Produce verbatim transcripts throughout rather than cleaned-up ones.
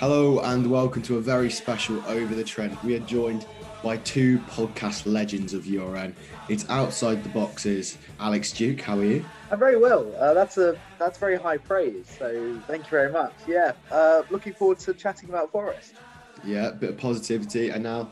Hello and welcome to a very special Over the Trent. We are joined by two podcast legends of U R N. It's Outside the Boxes. Alex Duke, how are you? I'm very well. Uh, that's a that's very high praise. So thank you very much. Yeah, uh, looking forward to chatting about Forest. Yeah, a bit of positivity. And now,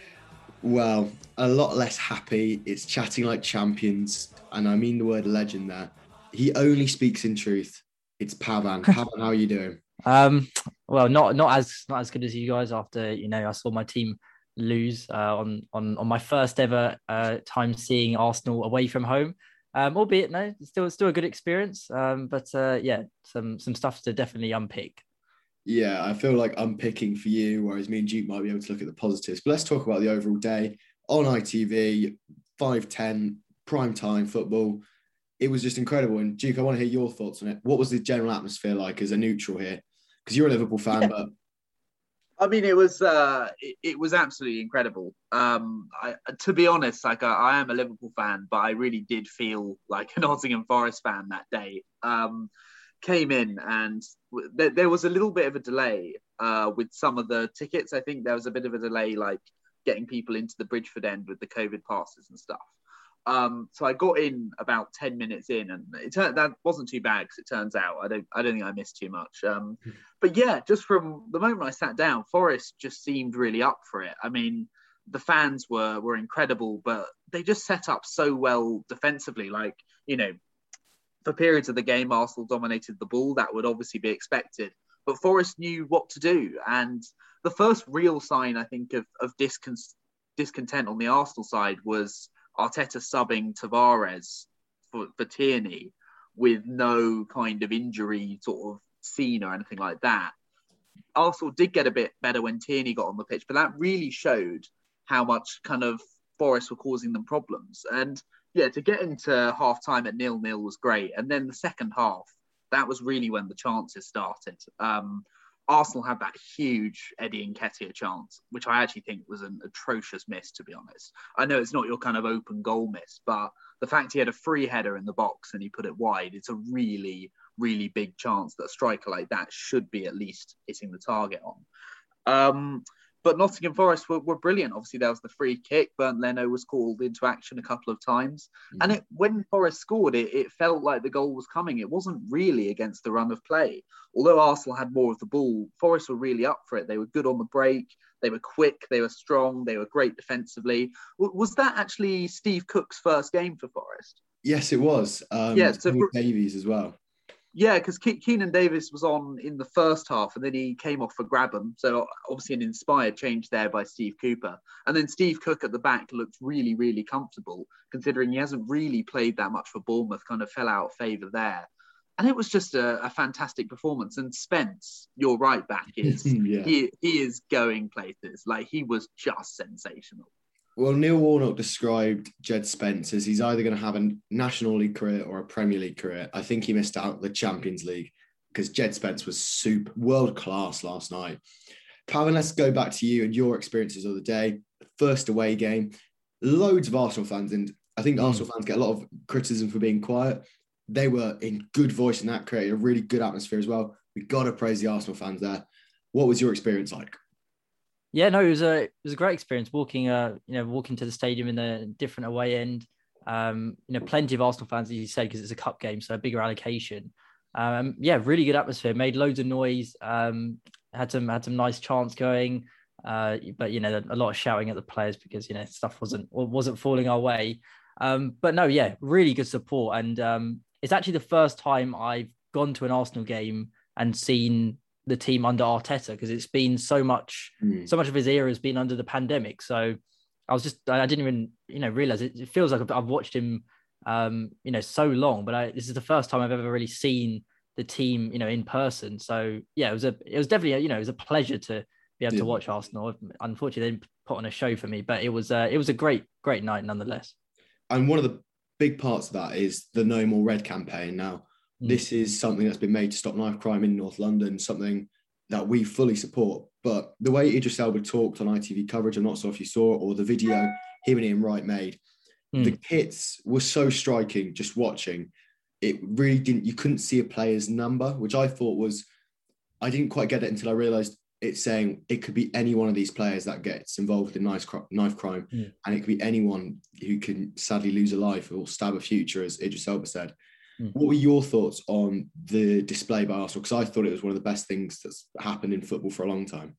well, a lot less happy. It's chatting like champions. And I mean the word legend there. He only speaks in truth. It's Pavan. Pavan, how are you doing? Um, well, not not as not as good as you guys. After you know, I saw my team lose uh, on on on my first ever uh, time seeing Arsenal away from home. Um, albeit no, it's still still a good experience. Um, but uh, yeah, some some stuff to definitely unpick. Yeah, I feel like unpicking for you, whereas me and Duke might be able to look at the positives. But let's talk about the overall day on I T V, five ten, prime time football. It was just incredible. And Duke, I want to hear your thoughts on it. What was the general atmosphere like as a neutral here? Because you're a Liverpool fan, yeah. but I mean, it was uh, it, it was absolutely incredible. Um, I, to be honest, like I, I am a Liverpool fan, but I really did feel like a Nottingham Forest fan that day. Um, came in and th- there was a little bit of a delay uh, with some of the tickets. I think there was a bit of a delay, like getting people into the Bridgeford end with the COVID passes and stuff. Um, so I got in about ten minutes in, and it turned that wasn't too bad because it turns out I don't I don't think I missed too much. Um, but yeah, just from the moment I sat down, Forest just seemed really up for it. I mean, the fans were were incredible, but they just set up so well defensively. Like, you know, for periods of the game, Arsenal dominated the ball. That would obviously be expected, but Forest knew what to do. And the first real sign, I think, of of discon- discontent on the Arsenal side was Arteta subbing Tavares for, for Tierney with no kind of injury sort of scene or anything like that. Arsenal did get a bit better when Tierney got on the pitch, but that really showed how much kind of Forest were causing them problems. And yeah, to get into half time at nil nil was great. And then the second half, that was really when the chances started. Um, Arsenal had that huge Eddie Nketiah chance, which I actually think was an atrocious miss, to be honest. I know it's not your kind of open goal miss, but the fact he had a free header in the box and he put it wide, it's a really, really big chance that a striker like that should be at least hitting the target on. Um, but Nottingham Forest were, were brilliant. Obviously, there was the free kick. Bernd Leno was called into action a couple of times. Mm. And it, when Forest scored, it, it felt like the goal was coming. It wasn't really against the run of play. Although Arsenal had more of the ball, Forest were really up for it. They were good on the break. They were quick. They were strong. They were great defensively. W- was that actually Steve Cook's first game for Forest? Yes, it was. Um, yeah, so for, Davies as well. Yeah, because Ke- Keenan Davis was on in the first half and then he came off for Grabham. So obviously an inspired change there by Steve Cooper. And then Steve Cook at the back looked really, really comfortable, considering he hasn't really played that much for Bournemouth, kind of fell out of favour there. And it was just a, a fantastic performance. And Spence, your right back, is yeah. he, he is going places. Like, he was just sensational. Well, Neil Warnock described Jed Spence as he's either going to have a National League career or a Premier League career. I think he missed out the Champions League because Jed Spence was super world class last night. Pavan, let's go back to you and your experiences of the day. First away game, loads of Arsenal fans, and I think mm. Arsenal fans get a lot of criticism for being quiet. They were in good voice and that created a really good atmosphere as well. We've got to praise the Arsenal fans there. What was your experience like? Yeah, no, it was a it was a great experience walking, uh, you know, walking to the stadium in a different away end. Um, you know, plenty of Arsenal fans, as you said, because it's a cup game, so a bigger allocation. Um, yeah, really good atmosphere. Made loads of noise. Um, had some had some nice chants going. Uh, but you know, a lot of shouting at the players because you know stuff wasn't wasn't falling our way. Um, but no, yeah, really good support, and um, it's actually the first time I've gone to an Arsenal game and seen the team under Arteta, because it's been so much, mm. so much of his era has been under the pandemic. So I was just, I didn't even, you know, realize it. It feels like I've, I've watched him, um, you know, so long, but I, this is the first time I've ever really seen the team, you know, in person. So yeah, it was a, it was definitely, a, you know, it was a pleasure to be able yeah. to watch Arsenal. Unfortunately, they didn't put on a show for me, but it was, uh, it was a great, great night nonetheless. And one of the big parts of that is the No More Red campaign. Now, this is something that's been made to stop knife crime in North London, something that we fully support. But the way Idris Elba talked on I T V coverage, I'm not sure if you saw it, or the video him and Ian Wright made, mm. the kits were so striking just watching. It really didn't, you couldn't see a player's number, which I thought was, I didn't quite get it until I realised it's saying it could be any one of these players that gets involved in knife, knife crime, mm. and it could be anyone who can sadly lose a life or stab a future, as Idris Elba said. Mm. What were your thoughts on the display by Arsenal? Because I thought it was one of the best things that's happened in football for a long time.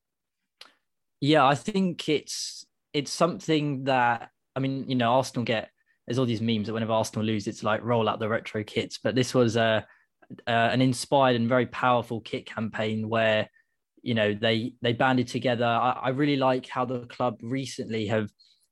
Yeah, I think it's it's something that, I mean, you know, Arsenal get, there's all these memes that whenever Arsenal lose, it's like roll out the retro kits. But this was a, a an inspired and very powerful kit campaign where, you know, they they banded together. I, I really like how the club recently have,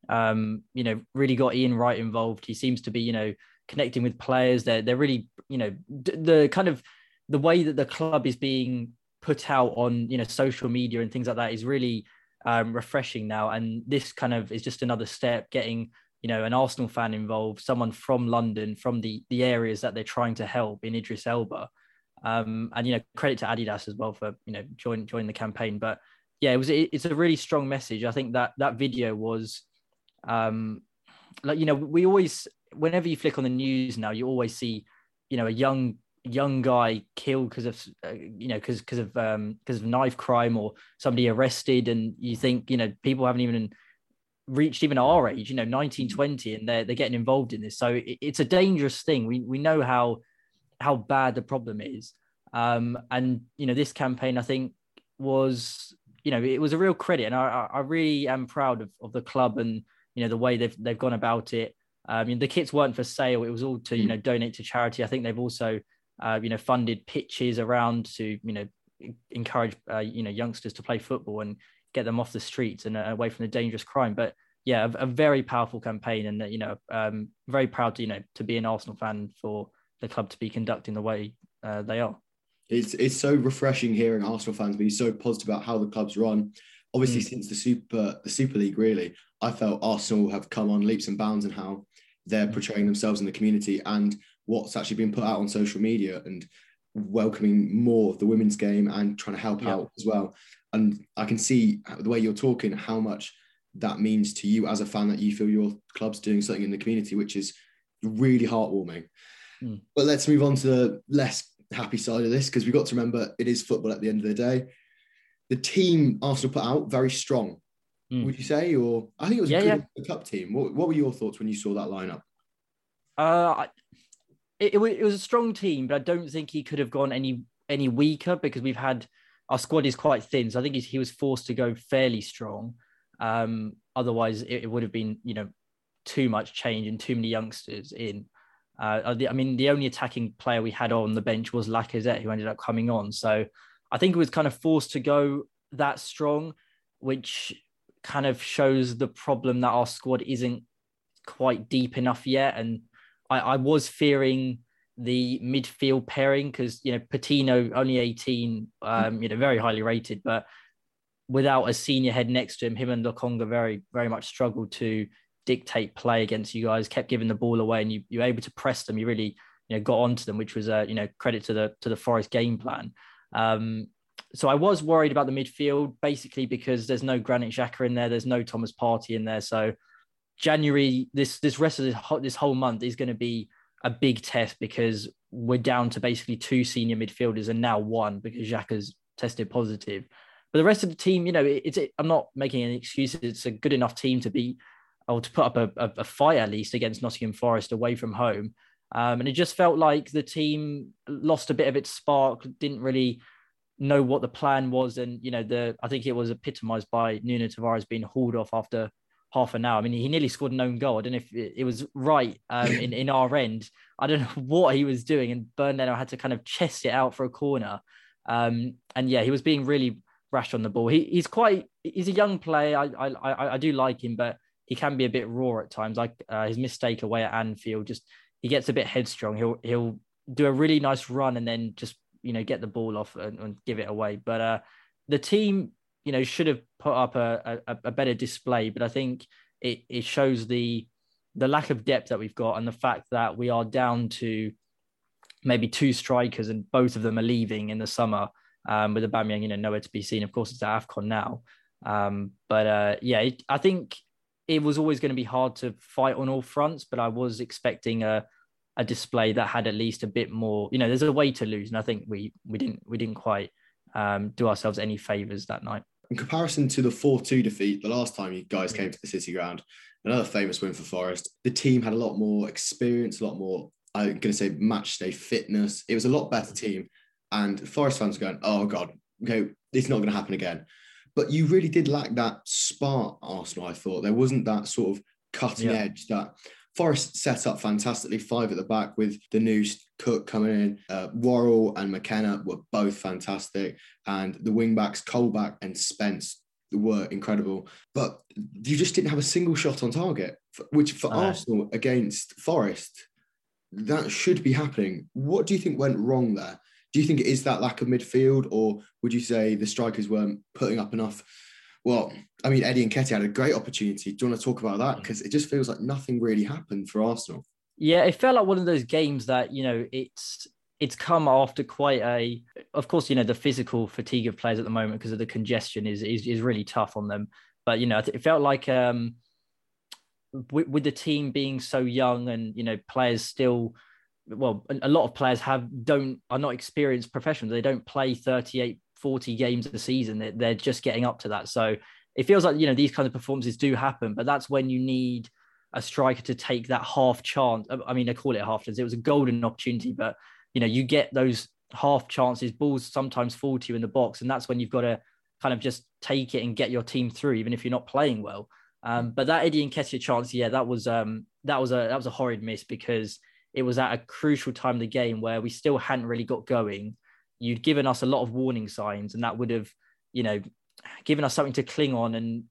um, you know, really got Ian Wright involved. He seems to be, you know, connecting with players. They're they're really, you know, the kind of the way that the club is being put out on, you know, social media and things like that is really um, refreshing now. And this kind of is just another step, getting, you know, an Arsenal fan involved, someone from London, from the the areas that they're trying to help in Idris Elba. Um, and, you know, credit to Adidas as well for, you know, join join the campaign. But yeah, it was it, it's a really strong message. I think that that video was um, like, you know, we always, whenever you flick on the news now, you always see, you know, a young young guy killed because of, uh, you know, because because of um, because of knife crime, or somebody arrested, and you think, you know, people haven't even reached even our age, you know, nineteen, twenty, and they're they're getting involved in this. So it, it's a dangerous thing. We we know how how bad the problem is, um, and you know, this campaign, I think, was, you know, it was a real credit, and I I really am proud of of the club and, you know, the way they've they've gone about it. I um, mean, the kits weren't for sale; it was all to, you know, donate to charity. I think they've also, uh, you know, funded pitches around to, you know, encourage, uh, you know, youngsters to play football and get them off the streets and uh, away from the dangerous crime. But yeah, a, a very powerful campaign, and, you know, um, very proud to, you know, to be an Arsenal fan for the club to be conducting the way uh, they are. It's it's so refreshing hearing Arsenal fans be so positive about how the club's run. Obviously, mm. since the Super the Super League, really, I felt Arsenal have come on leaps and bounds in how they're portraying themselves in the community and what's actually been put out on social media, and welcoming more of the women's game and trying to help yeah. out as well. And I can see the way you're talking, how much that means to you as a fan, that you feel your club's doing something in the community, which is really heartwarming. Mm. But let's move on to the less happy side of this, because we've got to remember it is football at the end of the day. The team Arsenal put out, very strong, mm. would you say? Or I think it was yeah, a good yeah. cup team. What, what were your thoughts when you saw that lineup? Uh, it, it, it was a strong team, but I don't think he could have gone any any weaker, because we've had, our squad is quite thin. So I think he was forced to go fairly strong. Um, otherwise, it, it would have been, you know, too much change and too many youngsters in. Uh, I mean, the only attacking player we had on the bench was Lacazette, who ended up coming on. So I think it was kind of forced to go that strong, which kind of shows the problem that our squad isn't quite deep enough yet. And I, I was fearing the midfield pairing, because, you know, Patino, only eighteen, um, you know, very highly rated, but without a senior head next to him, him and Lokonga very, very much struggled to dictate play against you guys, kept giving the ball away, and you, you were able to press them. You really, you know, got onto them, which was a, you know, credit to the, to the Forest game plan. Um, so I was worried about the midfield, basically because there's no Granit Xhaka in there. There's no Thomas Partey in there. So January, this, this rest of this whole, this whole month is going to be a big test, because we're down to basically two senior midfielders and now one, because Xhaka's tested positive. But the rest of the team, you know, it, it's, it, I'm not making any excuses. It's a good enough team to be, or to put up a, a, a fight at least against Nottingham Forest away from home. Um, and it just felt like the team lost a bit of its spark, didn't really know what the plan was. And, you know, the I think it was epitomised by Nuno Tavares being hauled off after half an hour. I mean, he nearly scored an own goal. I don't know if it, it was right um, in, in our end. I don't know what he was doing. And Bernardo had to kind of chest it out for a corner. Um, and yeah, he was being really rash on the ball. He, he's quite, he's a young player. I, I, I, I do like him, but he can be a bit raw at times. Like uh, his mistake away at Anfield, just, he gets a bit headstrong. He'll, he'll do a really nice run and then just, you know, get the ball off and, and give it away. But uh, the team, you know, should have put up a, a, a better display, but I think it, it shows the the lack of depth that we've got, and the fact that we are down to maybe two strikers and both of them are leaving in the summer, um, with Aubameyang, you know, nowhere to be seen. Of course, it's at AFCON now. Um, but uh, yeah, it, I think it was always going to be hard to fight on all fronts, but I was expecting a a display that had at least a bit more, you know, there's a way to lose. And I think we we didn't we didn't quite um, do ourselves any favours that night. In comparison to the four two defeat, the last time you guys came to the City Ground, another famous win for Forest, the team had a lot more experience, a lot more, I'm going to say, match day fitness. It was a lot better team. And Forest fans were going, oh, God, okay, it's not going to happen again. But you really did lack that spark, Arsenal, I thought. There wasn't that sort of cutting yeah. edge that Forest set up fantastically, five at the back with the new Cook coming in. Uh, Worrell and McKenna were both fantastic. And the wing-backs, Colback and Spence, were incredible. But you just didn't have a single shot on target, which for oh. Arsenal against Forest, that should be happening. What do you think went wrong there? Do you think it is that lack of midfield, or would you say the strikers weren't putting up enough? Well, I mean, Eddie Nketiah had a great opportunity. Do you want to talk about that? Because it just feels like nothing really happened for Arsenal. Yeah, it felt like one of those games that, you know, it's it's come after quite a, of course, you know, the physical fatigue of players at the moment because of the congestion is, is is really tough on them. But, you know, it felt like um, with, with the team being so young and, you know, players still, well, a lot of players have don't are not experienced professionals. They don't play thirty-eight, forty games a season. They're, they're just getting up to that. So it feels like, you know, these kinds of performances do happen, but that's when you need a striker to take that half chance. I mean, I call it a half chance. It was a golden opportunity, but, you know, you get those half chances, balls sometimes fall to you in the box. And that's when you've got to kind of just take it and get your team through, even if you're not playing well. Um, but that Eddie Nketiah chance, yeah, that was um, that was a that was a horrid miss because it was at a crucial time of the game where we still hadn't really got going. You'd given us a lot of warning signs, and that would have, you know, given us something to cling on. And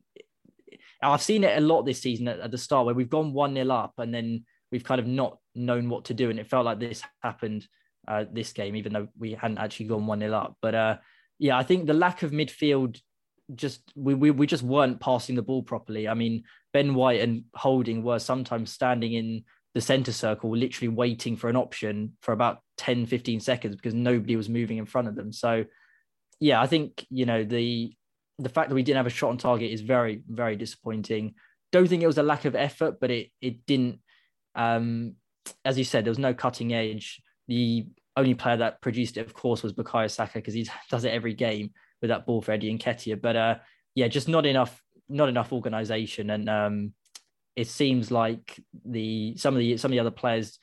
I've seen it a lot this season at, at the start where we've gone one nil up and then we've kind of not known what to do. And it felt like this happened uh, this game, even though we hadn't actually gone one nil up. But uh, yeah, I think the lack of midfield, just we, we we just weren't passing the ball properly. I mean, Ben White and Holding were sometimes standing in the centre circle, literally waiting for an option for about ten, fifteen seconds because nobody was moving in front of them. So yeah, I think, you know, the the fact that we didn't have a shot on target is very, very disappointing. Don't think it was a lack of effort, but it it didn't, um, as you said, there was no cutting edge. The only player that produced it, of course, was Bukayo Saka because he does it every game with that ball for Eddie Nketiah. But uh, yeah, just not enough, not enough organisation. And um, it seems like the some of the some of the other players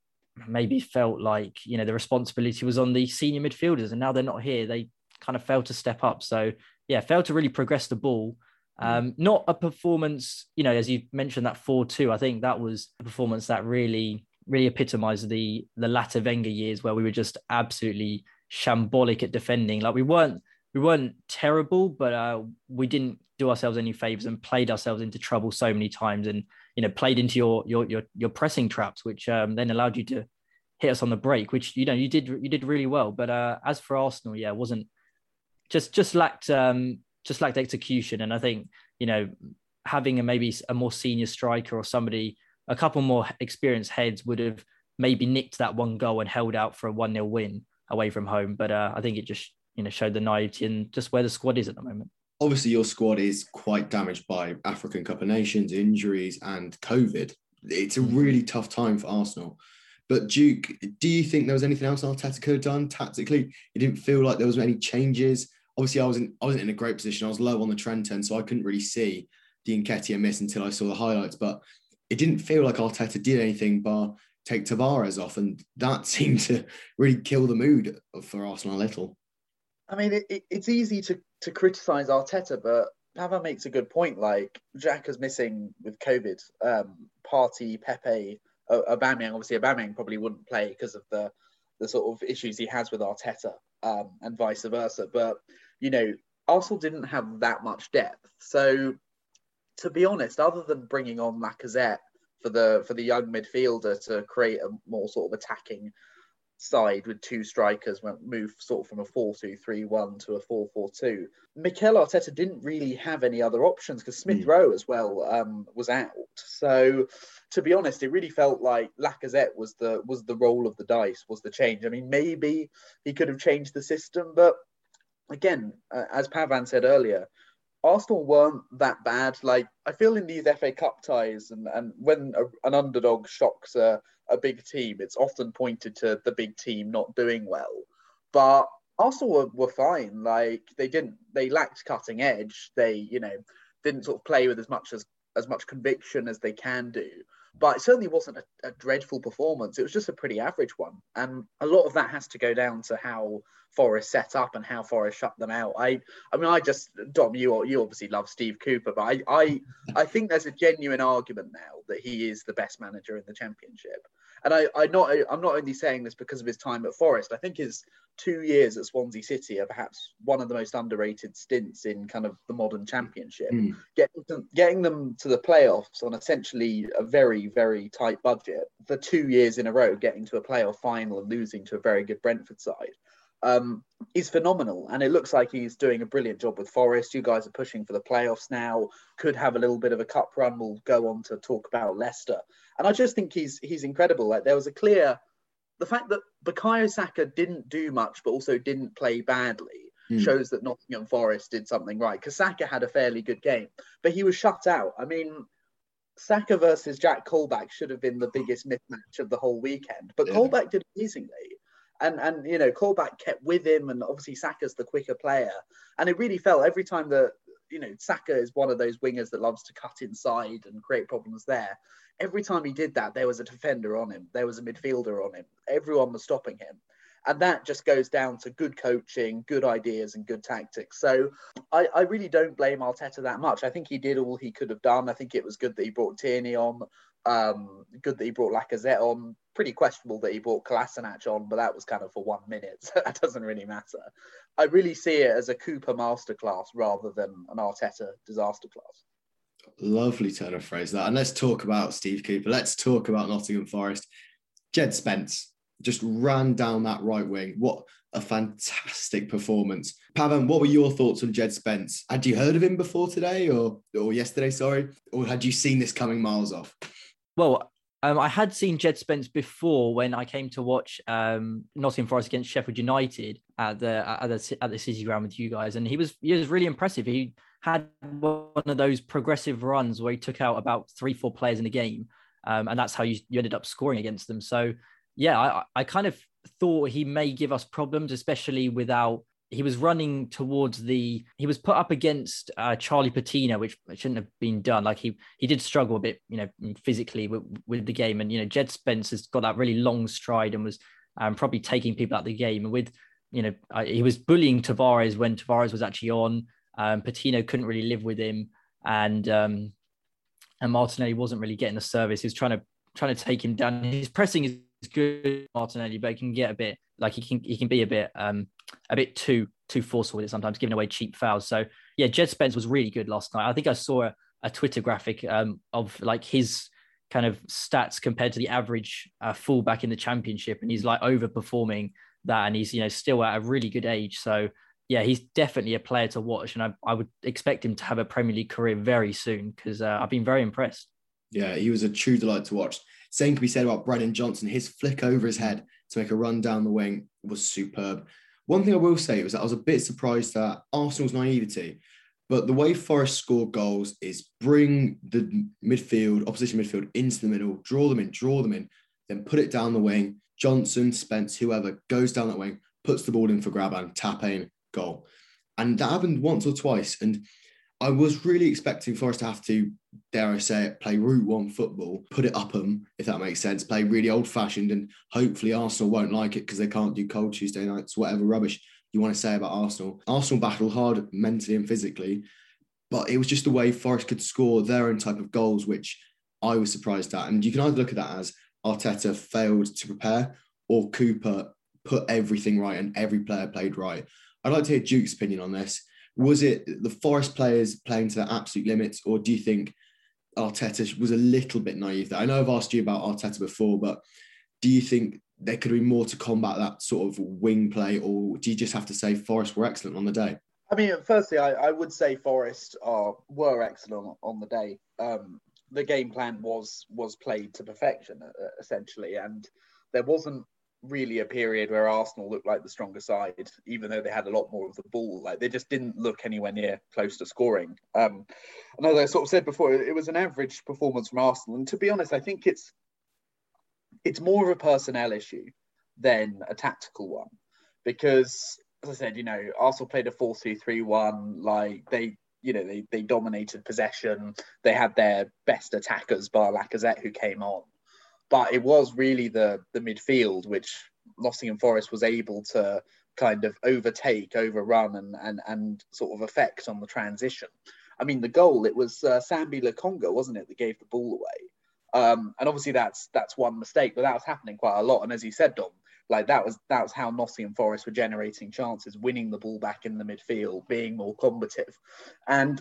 maybe felt like, you know, the responsibility was on the senior midfielders, and now they're not here. They kind of failed to step up. So yeah, failed to really progress the ball. Um, not a performance, you know, as you mentioned, that four two, I think that was a performance that really, really epitomized the the latter Wenger years where we were just absolutely shambolic at defending. Like we weren't, we weren't terrible, but uh, we didn't do ourselves any favors and played ourselves into trouble so many times, and, you know, played into your your your, your pressing traps, which um, then allowed you to hit us on the break, which, you know, you did you did really well. But uh, as for Arsenal, yeah, wasn't just just lacked um, just lacked execution. And I think, you know, having a maybe a more senior striker or somebody, a couple more experienced heads would have maybe nicked that one goal and held out for a one nil win away from home. But uh, I think it just, you know, showed the naivety and just where the squad is at the moment. Obviously, your squad is quite damaged by African Cup of Nations, injuries and COVID. It's a really tough time for Arsenal. But Duke, do you think there was anything else Arteta could have done tactically? It didn't feel like there was any changes. Obviously, I wasn't I wasn't in a great position. I was low on the trend turn, so I couldn't really see the Nketiah miss until I saw the highlights. But it didn't feel like Arteta did anything bar take Tavares off, and that seemed to really kill the mood for Arsenal a little. I mean, it, it, it's easy to to criticise Arteta, but Pava makes a good point. Like, Xhaka's missing with COVID. Um, Partey, Pepe, uh, Aubameyang. Obviously, Aubameyang probably wouldn't play because of the the sort of issues he has with Arteta, um, and vice versa. But, you know, Arsenal didn't have that much depth. So, to be honest, other than bringing on Lacazette for the for the young midfielder to create a more sort of attacking side with two strikers, went move sort of from a four two three one to a four four two. Mikel Arteta didn't really have any other options because Smith mm. Rowe as well um, was out. So, to be honest, it really felt like Lacazette was the was the roll of the dice, was the change. I mean, maybe he could have changed the system, but again, uh, as Pavan said earlier, Arsenal weren't that bad. Like, I feel in these F A Cup ties and, and when a, an underdog shocks a, a big team, it's often pointed to the big team not doing well. But Arsenal were, were fine. Like they didn't, they lacked cutting edge. They, you know, didn't sort of play with as much as as much conviction as they can do. But it certainly wasn't a, a dreadful performance. It was just a pretty average one. And a lot of that has to go down to how Forest set up and how Forest shut them out. I I mean, I just, Dom, you you obviously love Steve Cooper, but I, I, I think there's a genuine argument now that he is the best manager in the Championship. And I, I not, I'm not only saying this because of his time at Forest. I think his two years at Swansea City are perhaps one of the most underrated stints in kind of the modern Championship. Mm. Getting, them, getting them to the playoffs on essentially a very, very tight budget for two years in a row, getting to a playoff final and losing to a very good Brentford side. Um, he's phenomenal, and it looks like he's doing a brilliant job with Forest. You guys are pushing for the playoffs now, could have a little bit of a cup run. We'll go on to talk about Leicester, and I just think he's he's incredible. Like there was a clear, the fact that Bukayo Saka didn't do much but also didn't play badly mm. shows that Nottingham Forest did something right, because Saka had a fairly good game, but he was shut out. I mean, Saka versus Jack Colback should have been the biggest mismatch of the whole weekend, but yeah. Colback did amazingly. And, and you know, Colback kept with him, and obviously Saka's the quicker player. And it really felt every time that, you know, Saka is one of those wingers that loves to cut inside and create problems there. Every time he did that, there was a defender on him. There was a midfielder on him. Everyone was stopping him. And that just goes down to good coaching, good ideas and good tactics. So I, I really don't blame Arteta that much. I think he did all he could have done. I think it was good that he brought Tierney on. Um, good that he brought Lacazette on. Pretty questionable that he brought Kolasinac on, but that was kind of for one minute. So that doesn't really matter. I really see it as a Cooper masterclass rather than an Arteta disaster class. Lovely turn of phrase that. And let's talk about Steve Cooper. Let's talk about Nottingham Forest. Jed Spence just ran down that right wing. What a fantastic performance. Pavan, what were your thoughts on Jed Spence? Had you heard of him before today or, or yesterday, sorry? Or had you seen this coming miles off? Well, um, I had seen Jed Spence before when I came to watch um, Nottingham Forest against Sheffield United at the at the at the City Ground with you guys, and he was he was really impressive. He had one of those progressive runs where he took out about three, four players in the game, um, and that's how you, you ended up scoring against them. So, yeah, I, I kind of thought he may give us problems, especially without. He was running towards the, he was put up against uh, Charlie Patino, which shouldn't have been done. Like he he did struggle a bit, you know, physically with, with the game. And, you know, Jed Spence has got that really long stride and was um, probably taking people out of the game. And with, you know, uh, he was bullying Tavares when Tavares was actually on. Um, Patino couldn't really live with him. And um, and Martinelli wasn't really getting the service. He was trying to trying to take him down. His pressing is good, Martinelli, but he can get a bit, like he can he can be a bit um a bit too too forceful with it sometimes, giving away cheap fouls. So yeah, Jed Spence was really good last night. I think I saw a, a Twitter graphic um of like his kind of stats compared to the average uh, fullback in the Championship, and he's like overperforming that, and he's, you know, still at a really good age. So yeah, he's definitely a player to watch, and I, I would expect him to have a Premier League career very soon, because uh, I've been very impressed. Yeah, he was a true delight to watch. Same can be said about Brennan Johnson. His flick over his head to make a run down the wing was superb. One thing I will say was that I was a bit surprised at Arsenal's naivety, but the way Forest score goals is bring the midfield, opposition midfield into the middle, draw them in, draw them in, then put it down the wing. Johnson, Spence, whoever goes down that wing, puts the ball in for Graban, tap in, goal. And that happened once or twice. And I was really expecting Forest to have to, dare I say it, play Route One football, put it up them, if that makes sense, play really old-fashioned, and hopefully Arsenal won't like it because they can't do cold Tuesday nights, whatever rubbish you want to say about Arsenal. Arsenal battled hard mentally and physically, but it was just the way Forest could score their own type of goals, which I was surprised at. And you can either look at that as Arteta failed to prepare, or Cooper put everything right and every player played right. I'd like to hear Duke's opinion on this. Was it the Forest players playing to their absolute limits, or do you think Arteta was a little bit naive there? I know I've asked you about Arteta before, but do you think there could be more to combat that sort of wing play, or do you just have to say Forest were excellent on the day? I mean, firstly, I, I would say Forest are were excellent on the day. Um, the game plan was was played to perfection, uh, essentially, and there wasn't really a period where Arsenal looked like the stronger side, even though they had a lot more of the ball. Like, they just didn't look anywhere near close to scoring. Um, and as I sort of said before, it was an average performance from Arsenal. And to be honest, I think it's it's more of a personnel issue than a tactical one, because as I said, you know, Arsenal played a four two three one. Like they, you know, they they dominated possession. They had their best attackers, bar Lacazette, who came on. But it was really the the midfield which Nottingham Forest was able to kind of overtake, overrun, and and and sort of affect on the transition. I mean, the goal, it was uh, Sambi Lokonga, wasn't it, that gave the ball away? Um, and obviously that's that's one mistake, but that was happening quite a lot. And as you said, Dom, like that was that was how Nottingham Forest were generating chances, winning the ball back in the midfield, being more combative. And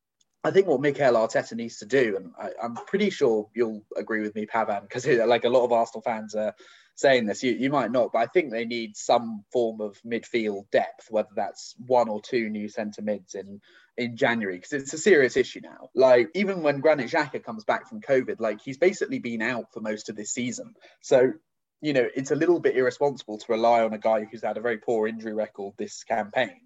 I think what Mikel Arteta needs to do, and I, I'm pretty sure you'll agree with me, Pavan, because like a lot of Arsenal fans are saying this, you, you might not, but I think they need some form of midfield depth, whether that's one or two new centre mids in, in January, because it's a serious issue now. Like, even when Granit Xhaka comes back from COVID, like he's basically been out for most of this season. So, you know, it's a little bit irresponsible to rely on a guy who's had a very poor injury record this campaign.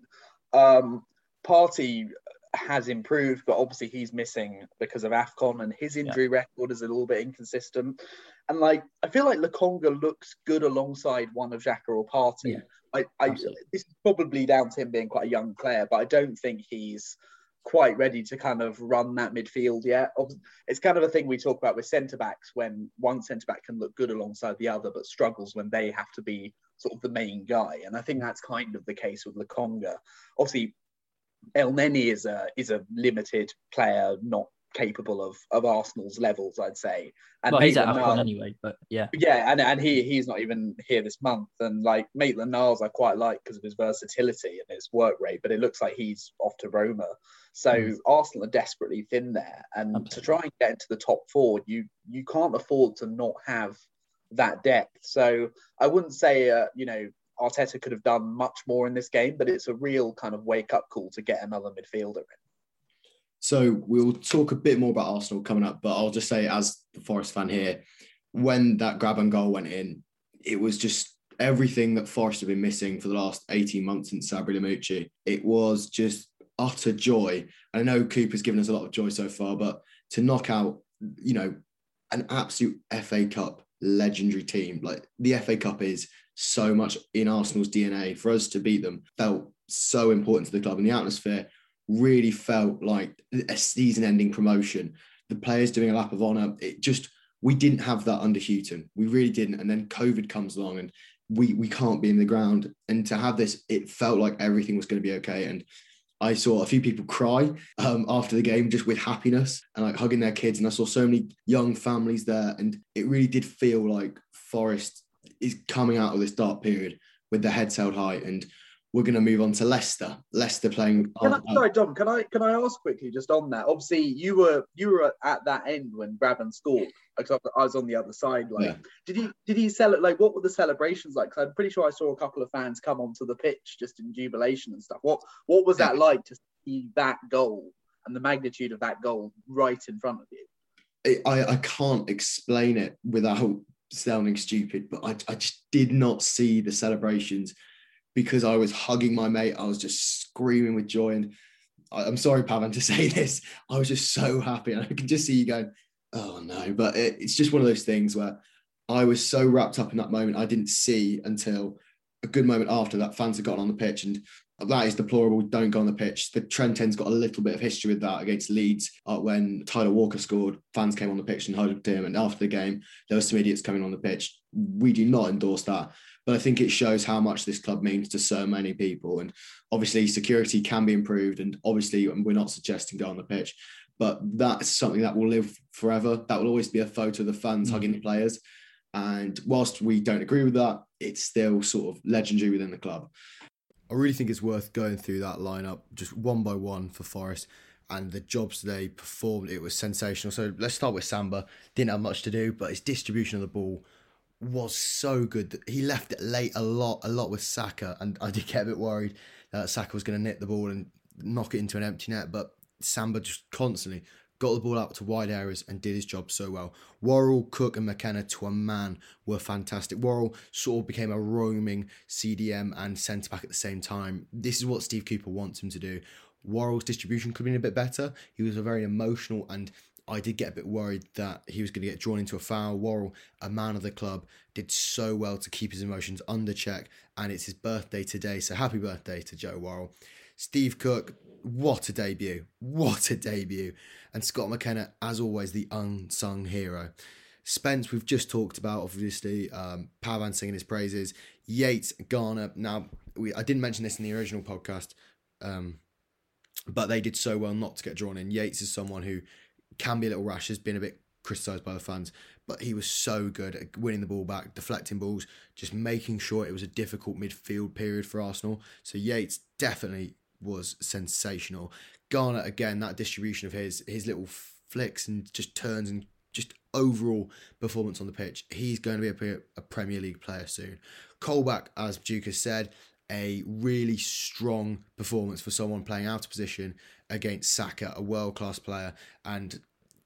Um, Partey has improved, but obviously he's missing because of AFCON, and his injury yeah. record is a little bit inconsistent. And like, I feel like Lokonga looks good alongside one of Xhaka or Partey. Yeah, I, I this is probably down to him being quite a young player, but I don't think he's quite ready to kind of run that midfield yet. It's kind of a thing we talk about with centre backs, when one centre back can look good alongside the other, but struggles when they have to be sort of the main guy. And I think that's kind of the case with Lokonga. Obviously, El Neni is a is a limited player, not capable of of Arsenal's levels, I'd say. And well, he's at AFCON anyway, but yeah, yeah, and and he he's not even here this month. And like Maitland-Niles, I quite like because of his versatility and his work rate, but it looks like he's off to Roma. So mm. Arsenal are desperately thin there, and Absolutely. to try and get into the top four, you you can't afford to not have that depth. So I wouldn't say uh, you know. Arteta could have done much more in this game, but it's a real kind of wake-up call to get another midfielder in. So we'll talk a bit more about Arsenal coming up, but I'll just say, as the Forest fan here, when that grab and goal went in, it was just everything that Forest have been missing for the last eighteen months since Sabri Lamucci. It was just utter joy. I know Cooper's given us a lot of joy so far, but to knock out, you know, an absolute F A Cup legendary team, like the F A Cup is so much in Arsenal's D N A. For us to beat them felt so important to the club, and the atmosphere really felt like a season-ending promotion. The players doing a lap of honour. It just, we didn't have that under Houghton. We really didn't. And then COVID comes along, and we we can't be in the ground. And to have this, it felt like everything was going to be okay. And I saw a few people cry um, after the game, just with happiness and like hugging their kids. And I saw so many young families there, and it really did feel like Forest is coming out of this dark period with their heads held high. And we're going to move on to Leicester. Leicester playing. Can I, sorry, Dom. Can I can I ask quickly just on that? Obviously, you were you were at that end when Brabham scored. Because I was on the other side. Like, yeah. did he did he sell it? Like, what were the celebrations like? Because I'm pretty sure I saw a couple of fans come onto the pitch just in jubilation and stuff. What what was that like to see that goal and the magnitude of that goal right in front of you? I I can't explain it without sounding stupid, but I I just did not see the celebrations. Because I was hugging my mate, I was just screaming with joy. And I'm sorry, Pavan, to say this, I was just so happy. And I could just see you going, oh no. But it, it's just one of those things where I was so wrapped up in that moment, I didn't see until a good moment after that fans had gotten on the pitch. And that is deplorable. Don't go on the pitch. The Trent End's got a little bit of history with that against Leeds. Uh, when Tyler Walker scored, fans came on the pitch and hugged him. And after the game, there were some idiots coming on the pitch. We do not endorse that. But I think it shows how much this club means to so many people. And obviously security can be improved. And obviously we're not suggesting go on the pitch. But that's something that will live forever. That will always be a photo of the fans mm-hmm. hugging the players. And whilst we don't agree with that, it's still sort of legendary within the club. I really think it's worth going through that lineup just one by one for Forest, and the jobs they performed. It was sensational. So let's start with Samba. Didn't have much to do, but his distribution of the ball was so good. He left it late a lot, a lot with Saka, and I did get a bit worried that Saka was going to nip the ball and knock it into an empty net, but Samba just constantly got the ball out to wide areas and did his job so well. Worrell, Cook and McKenna to a man were fantastic. Worrell sort of became a roaming C D M and centre-back at the same time. This is what Steve Cooper wants him to do. Worrell's distribution could have been a bit better. He was a very emotional and I did get a bit worried that he was going to get drawn into a foul. Worrell, a man of the club, did so well to keep his emotions under check, and it's his birthday today, so happy birthday to Joe Worrell. Steve Cook, what a debut. What a debut. And Scott McKenna, as always, the unsung hero. Spence, we've just talked about, obviously, um, Pavan singing his praises. Yates, Garner. Now, we, I didn't mention this in the original podcast, um, but they did so well not to get drawn in. Yates is someone who can be a little rash, has been a bit criticised by the fans, but he was so good at winning the ball back, deflecting balls, just making sure it was a difficult midfield period for Arsenal. So Yates definitely was sensational. Garner, again, that distribution of his, his little flicks and just turns and just overall performance on the pitch. He's going to be a, a Premier League player soon. Colback, as Duke has said, a really strong performance for someone playing out of position against Saka, a world-class player, and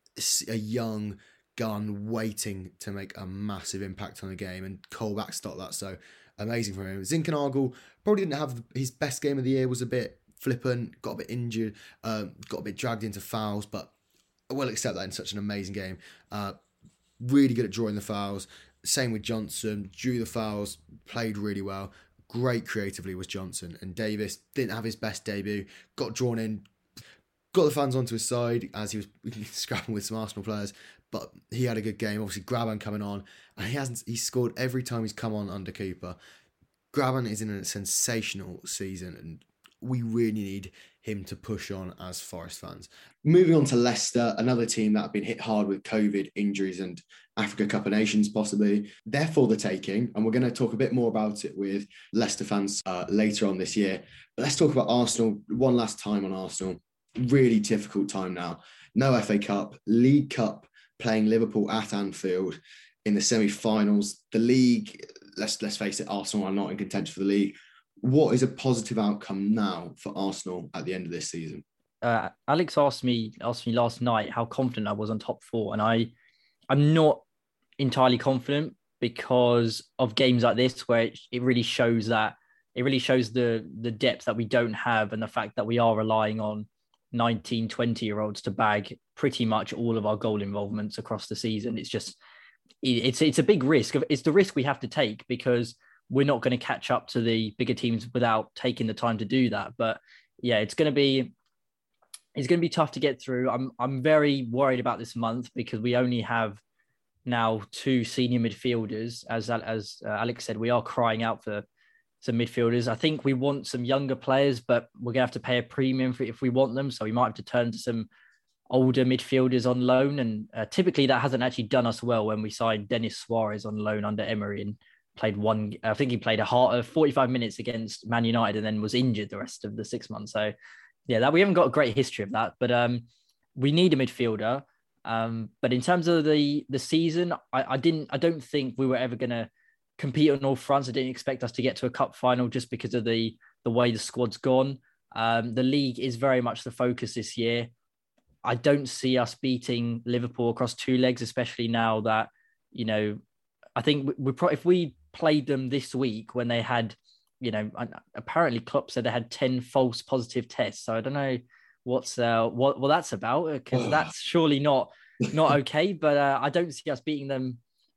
a young gun waiting to make a massive impact on the game. And Colback stopped that, so amazing for him. Zinkernagel probably didn't have his best game of the year, was a bit flippant, got a bit injured, um, got a bit dragged into fouls, but I will accept that in such an amazing game. Uh, really good at drawing the fouls. Same with Johnson, drew the fouls, played really well. Great creatively was Johnson. And Davis didn't have his best debut, got drawn in, got the fans onto his side as he was scrapping with some Arsenal players, but he had a good game. Obviously, Graban coming on, and he hasn't. He's scored every time he's come on under Cooper. Graban is in a sensational season, and we really need him to push on as Forest fans. Moving on to Leicester, another team that have been hit hard with COVID injuries and Africa Cup of Nations possibly. They're for the taking, and we're going to talk a bit more about it with Leicester fans uh, later on this year. But let's talk about Arsenal one last time on Arsenal. Really difficult time now. No F A Cup, League Cup, playing Liverpool at Anfield in the semi-finals. The league, let's let's face it, Arsenal are not in contention for the league. What is a positive outcome now for Arsenal at the end of this season? Uh, Alex asked me asked me last night how confident I was on top four, and I, I'm not entirely confident because of games like this where it, it really shows that it really shows the the depth that we don't have and the fact that we are relying on nineteen, twenty year olds to bag pretty much all of our goal involvements across the season. It's just it's it's a big risk. It's the risk we have to take because we're not going to catch up to the bigger teams without taking the time to do that. But yeah, it's going to be it's going to be tough to get through. I'm I'm very worried about this month because we only have now two senior midfielders. As as uh, Alex said, we are crying out for some midfielders. I think we want some younger players, but we're going to have to pay a premium for it if we want them. So we might have to turn to some older midfielders on loan. And uh, typically that hasn't actually done us well when we signed Denis Suarez on loan under Emery and played one, I think he played a heart of forty-five minutes against Man United and then was injured the rest of the six months. So yeah, that we haven't got a great history of that, but um, we need a midfielder. Um, but in terms of the the season, I, I didn't, I don't think we were ever going to compete on all fronts. I didn't expect us to get to a cup final just because of the the way the squad's gone. Um, the league is very much the focus this year. I don't see us beating Liverpool across two legs, especially now that, you know, I think we, we pro- if we played them this week when they had, you know, apparently Klopp said they had ten false positive tests. So I don't know what's uh, what what that's about because that's surely not not okay. But uh, I don't see us beating them,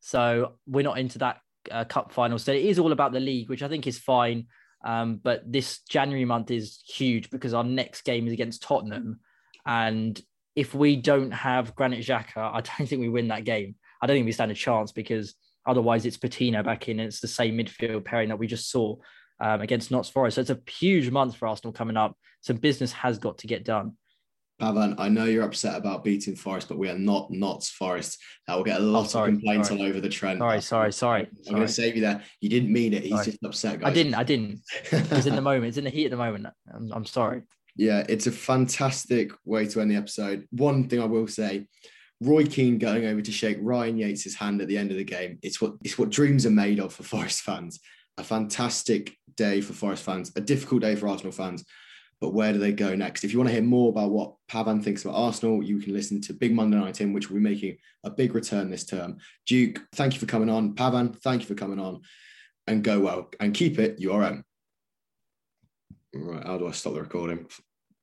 so we're not into that uh, cup final. So it is all about the league, which I think is fine. Um, but this January month is huge because our next game is against Tottenham, and if we don't have Granit Xhaka, I don't think we win that game. I don't think we stand a chance because otherwise it's Patino back in and it's the same midfield pairing that we just saw um, against Notts Forest. So it's a huge month for Arsenal coming up. Some business has got to get done. Pavan, I know you're upset about beating Forest, but we are not Notts Forest. That will get a lot oh, sorry, of complaints sorry. all over the trend. Sorry, sorry, sorry. I'm sorry. going to save you there. You didn't mean it. He's sorry. just upset, guys. I didn't, I didn't. It's in the moment. It's in the heat at the moment. I'm, I'm sorry. Yeah, it's a fantastic way to end the episode. One thing I will say, Roy Keane going over to shake Ryan Yates' hand at the end of the game. It's what it's what dreams are made of for Forest fans. A fantastic day for Forest fans, a difficult day for Arsenal fans. But where do they go next? If you want to hear more about what Pavan thinks about Arsenal, you can listen to Big Monday Night In, which will be making a big return this term. Duke, thank you for coming on. Pavan, thank you for coming on. And go well. And keep it your own. Right, how do I stop the recording?